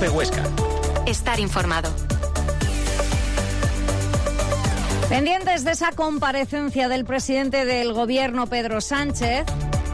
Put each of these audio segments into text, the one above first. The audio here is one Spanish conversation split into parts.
COPE Huesca. Estar informado. Pendientes de esa comparecencia del presidente del Gobierno, Pedro Sánchez,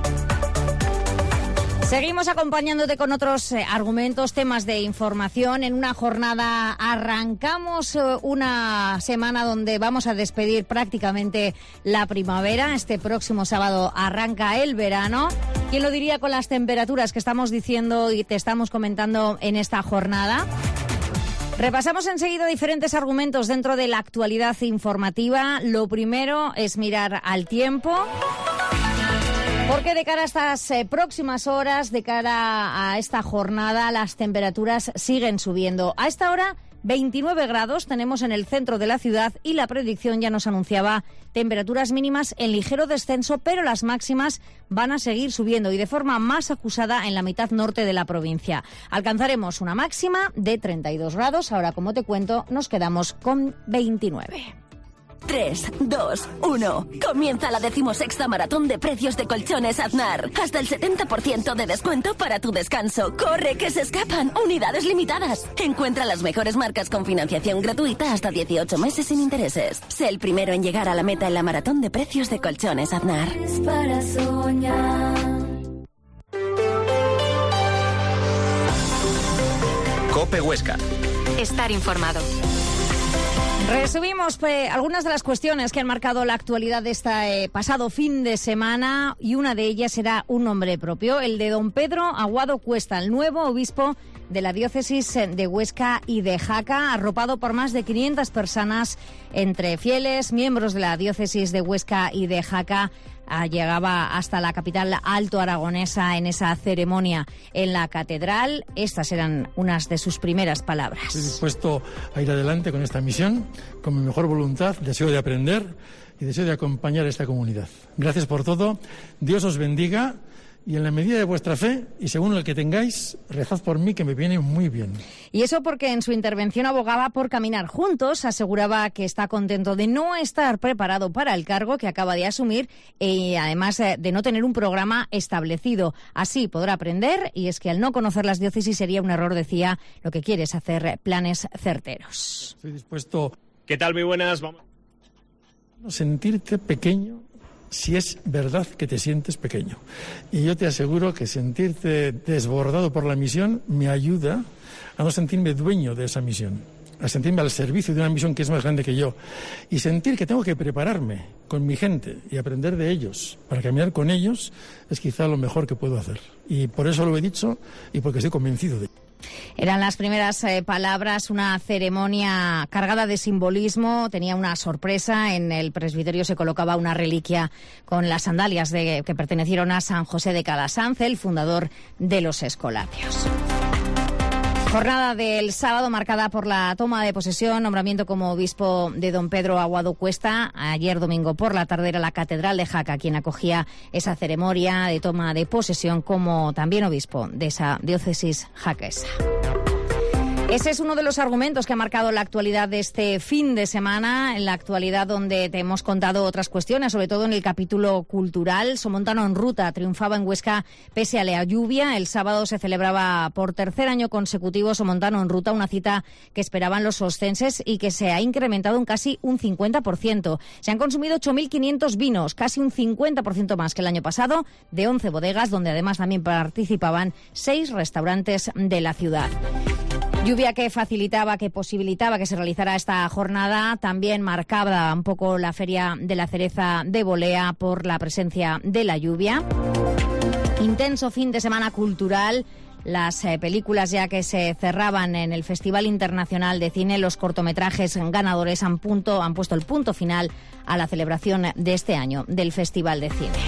seguimos acompañándote con otros argumentos, temas de información. En una jornada arrancamos una semana donde vamos a despedir prácticamente la primavera. Este próximo sábado arranca el verano. ¿Quién lo diría con las temperaturas que estamos diciendo y te estamos comentando en esta jornada? Repasamos enseguida diferentes argumentos dentro de la actualidad informativa. Lo primero es mirar al tiempo, porque de cara a estas próximas horas, de cara a esta jornada, las temperaturas siguen subiendo. A esta hora, 29 grados tenemos en el centro de la ciudad y la predicción ya nos anunciaba temperaturas mínimas en ligero descenso, pero las máximas van a seguir subiendo y de forma más acusada en la mitad norte de la provincia. Alcanzaremos una máxima de 32 grados. Ahora, como te cuento, nos quedamos con 29. 3, 2, 1. Comienza la 16ª maratón de precios de Colchones Aznar. Hasta el 70% de descuento para tu descanso. ¡Corre, que se escapan! Unidades limitadas. Encuentra las mejores marcas con financiación gratuita hasta 18 meses sin intereses. Sé el primero en llegar a la meta en la maratón de precios de Colchones Aznar. Es para soñar. COPE Huesca. Estar informado. Resumimos algunas de las cuestiones que han marcado la actualidad de este pasado fin de semana, y una de ellas era un nombre propio, el de don Pedro Aguado Cuesta, el nuevo obispo de la diócesis de Huesca y de Jaca, arropado por más de 500 personas entre fieles, miembros de la diócesis de Huesca y de Jaca. Llegaba hasta la capital alto aragonesa en esa ceremonia en la catedral. Estas eran unas de sus primeras palabras. Estoy dispuesto a ir adelante con esta misión, con mi mejor voluntad, deseo de aprender y deseo de acompañar a esta comunidad. Gracias por todo, Dios os bendiga. Y en la medida de vuestra fe, y según el que tengáis, rezad por mí, que me viene muy bien. Y eso porque en su intervención abogaba por caminar juntos, aseguraba que está contento de no estar preparado para el cargo que acaba de asumir y además de no tener un programa establecido. Así podrá aprender, y es que al no conocer las diócesis sería un error, decía. Lo que quiere es hacer planes certeros. Estoy dispuesto... ¿Qué tal? Muy buenas. Vamos. Sentirte pequeño, si es verdad que te sientes pequeño. Y yo te aseguro que sentirte desbordado por la misión me ayuda a no sentirme dueño de esa misión, a sentirme al servicio de una misión que es más grande que yo, y sentir que tengo que prepararme con mi gente y aprender de ellos para caminar con ellos es quizá lo mejor que puedo hacer. Y por eso lo he dicho y porque estoy convencido de ello. Eran las primeras palabras, una ceremonia cargada de simbolismo, tenía una sorpresa. En el presbiterio se colocaba una reliquia con las sandalias que pertenecieron a San José de Calasanz, el fundador de los Escolapios. Jornada del sábado marcada por la toma de posesión, nombramiento como obispo de don Pedro Aguado Cuesta. Ayer domingo por la tarde era la Catedral de Jaca quien acogía esa ceremonia de toma de posesión como también obispo de esa diócesis jaquesa. Ese es uno de los argumentos que ha marcado la actualidad de este fin de semana, en la actualidad donde te hemos contado otras cuestiones, sobre todo en el capítulo cultural. Somontano en Ruta triunfaba en Huesca pese a la lluvia. El sábado se celebraba por tercer año consecutivo Somontano en Ruta, una cita que esperaban los oscenses y que se ha incrementado en casi un 50%. Se han consumido 8.500 vinos, casi un 50% más que el año pasado, de 11 bodegas, donde además también participaban 6 restaurantes de la ciudad. Lluvia que facilitaba, que posibilitaba que se realizara esta jornada. También marcaba un poco la Feria de la Cereza de Bolea por la presencia de la lluvia. Intenso fin de semana cultural. Las películas ya que se cerraban en el Festival Internacional de Cine, los cortometrajes ganadores han puesto el punto final a la celebración de este año del Festival de Cine.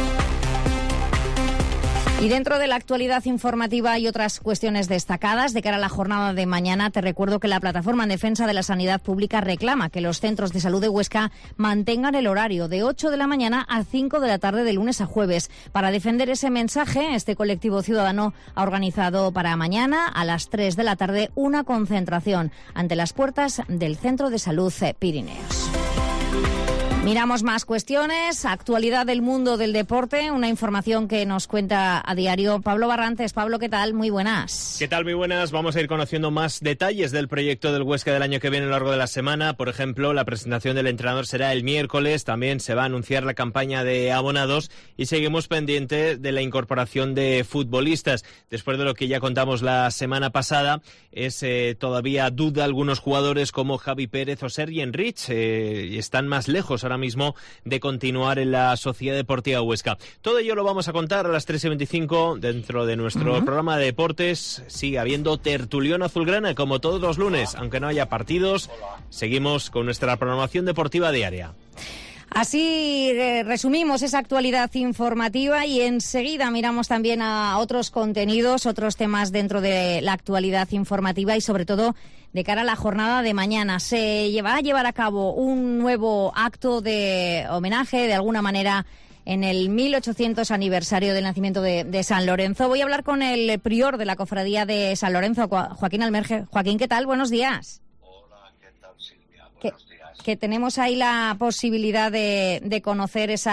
Y dentro de la actualidad informativa hay otras cuestiones destacadas. De cara a la jornada de mañana, te recuerdo que la Plataforma en Defensa de la Sanidad Pública reclama que los centros de salud de Huesca mantengan el horario de 8 de la mañana a 5 de la tarde de lunes a jueves. Para defender ese mensaje, este colectivo ciudadano ha organizado para mañana a las 3 de la tarde una concentración ante las puertas del Centro de Salud Pirineos. Miramos más cuestiones, actualidad del mundo del deporte, una información que nos cuenta a diario Pablo Barrantes. Pablo, ¿qué tal? Muy buenas. ¿Qué tal? Muy buenas. Vamos a ir conociendo más detalles del proyecto del Huesca del año que viene a lo largo de la semana. Por ejemplo, la presentación del entrenador será el miércoles. También se va a anunciar la campaña de abonados y seguimos pendiente de la incorporación de futbolistas. Después de lo que ya contamos la semana pasada, es todavía duda algunos jugadores como Javi Pérez o Sergi Enrich. Están más lejos ahora mismo de continuar en la Sociedad Deportiva Huesca. Todo ello lo vamos a contar a las 3:25 dentro de nuestro programa de deportes. Sigue habiendo tertulión azulgrana como todos los lunes, aunque no haya partidos. Seguimos con nuestra programación deportiva diaria. Así resumimos esa actualidad informativa y enseguida miramos también a otros contenidos, otros temas dentro de la actualidad informativa y sobre todo de cara a la jornada de mañana. Se va a llevar a cabo un nuevo acto de homenaje, de alguna manera, en el 1800 aniversario del nacimiento de San Lorenzo. Voy a hablar con el prior de la cofradía de San Lorenzo, Joaquín Almerge. Joaquín, ¿qué tal? Buenos días. Hola, ¿qué tal, Silvia? Buenos días. Que tenemos ahí la posibilidad de conocer ese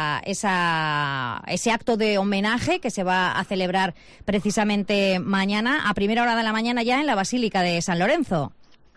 acto de homenaje que se va a celebrar precisamente mañana, a primera hora de la mañana ya en la Basílica de San Lorenzo.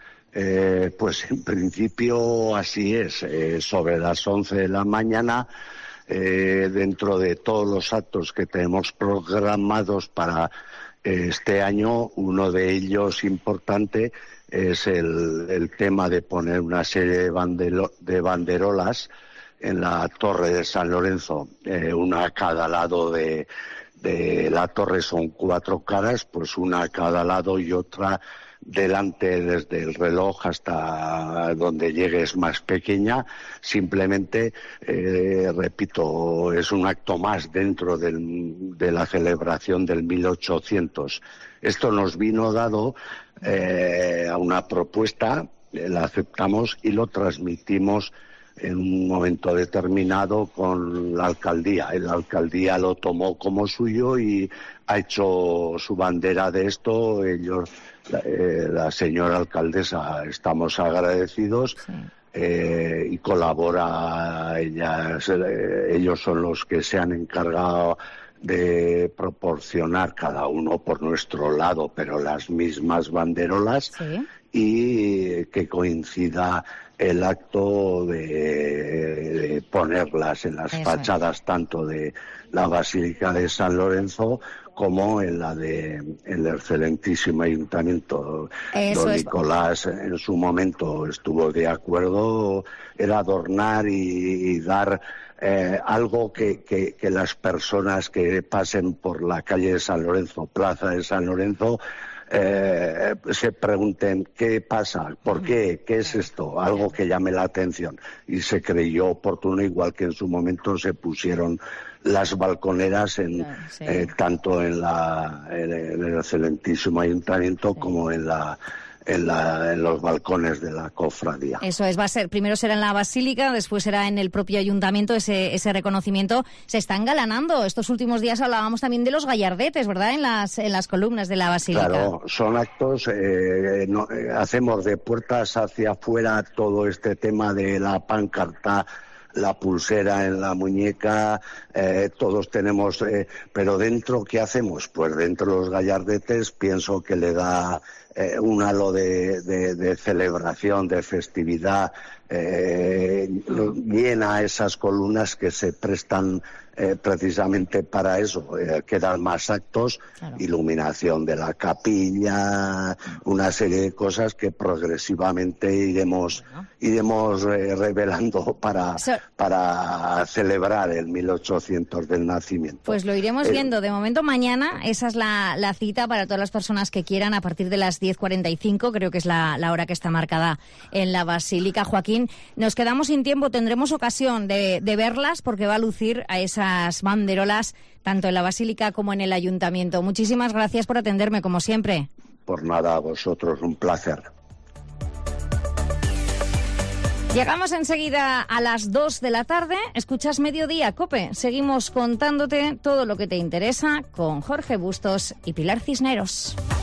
Pues en principio así es, sobre las 11 de la mañana, dentro de todos los actos que tenemos programados para este año, uno de ellos importante es el tema de poner una serie de banderolas en la Torre de San Lorenzo, una a cada lado de la torre. Son 4 caras, pues una a cada lado y otra delante, desde el reloj hasta donde llegue, es más pequeña. Simplemente, repito, es un acto más dentro de la celebración del 1800. Esto nos vino dado a una propuesta, la aceptamos y lo transmitimos en un momento determinado con la alcaldía. La alcaldía lo tomó como suyo y ha hecho su bandera de esto. Ellos, la señora alcaldesa, estamos agradecidos. Sí. Y colabora ellos son los que se han encargado de proporcionar, cada uno por nuestro lado, pero las mismas banderolas. Sí. Y que coincida el acto de ponerlas en las fachadas tanto de la Basílica de San Lorenzo como en el excelentísimo ayuntamiento. Don Nicolás en su momento estuvo de acuerdo, era adornar y dar algo que las personas que pasen por la calle de San Lorenzo, plaza de San Lorenzo, se pregunten qué pasa, por qué es esto, algo que llame la atención. Y se creyó oportuno, igual que en su momento se pusieron las balconeras tanto en el excelentísimo ayuntamiento como en los balcones de la cofradía. Eso es, primero será en la Basílica, después será en el propio ayuntamiento ese reconocimiento. Se está engalanando. Estos últimos días hablábamos también de los gallardetes, ¿verdad?, en las columnas de la Basílica. Claro, son actos, hacemos de puertas hacia afuera todo este tema de la pancarta, la pulsera en la muñeca, todos tenemos, pero dentro, ¿qué hacemos? Pues dentro de los gallardetes pienso que le da un halo de celebración, de festividad, llena esas columnas que se prestan precisamente para eso. Quedan más actos, claro. Iluminación de la capilla, una serie de cosas que progresivamente iremos revelando para celebrar el 1800 del nacimiento. Pues lo iremos viendo. De momento mañana esa es la cita para todas las personas que quieran, a partir de las 10:45, creo que es la hora que está marcada en la Basílica. Joaquín, nos quedamos sin tiempo, tendremos ocasión de verlas porque va a lucir a esas banderolas tanto en la Basílica como en el Ayuntamiento. Muchísimas gracias por atenderme, como siempre. Por nada, a vosotros, un placer. Llegamos enseguida a las 2 de la tarde. Escuchas Mediodía, COPE. Seguimos contándote todo lo que te interesa con Jorge Bustos y Pilar Cisneros.